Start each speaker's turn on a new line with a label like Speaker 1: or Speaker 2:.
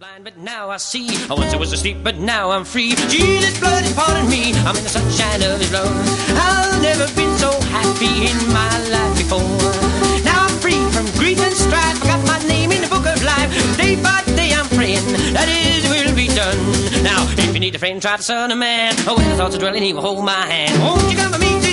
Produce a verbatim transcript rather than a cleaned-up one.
Speaker 1: Blind, but now I see. I once I was asleep, but now I'm free. Jesus' blood is part of me. I'm in the sunshine of His love. I've never been so happy in my life before. Now I'm free from grief and strife. I got my name in the book of life. Day by day I'm praying that His will be done. Now, if you need a friend, try the Son of Man. Oh, when the thoughts are dwelling, He will hold my hand. Won't you come with me to